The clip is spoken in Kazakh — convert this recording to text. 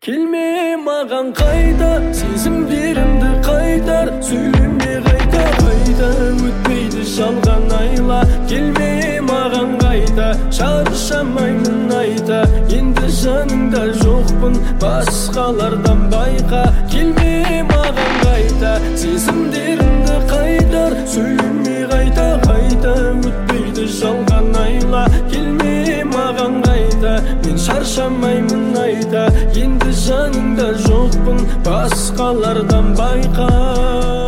Келме маған қайта, сезімдерімді қайтар, сөйлеме қайта, қайта өтпейді жалған айла. Келме маған қайта, шаршамаймын айта, енді жаныңда жоқпын, басқалардан байқа. Келме маған қайта, сезімдерімді қайтар, сөйлеме қайта, қайта өтпейді жалған айла. Келме маған қайта, мен шаршамаймын айта, енді жаныңда жоқпын, басқалардан байқа.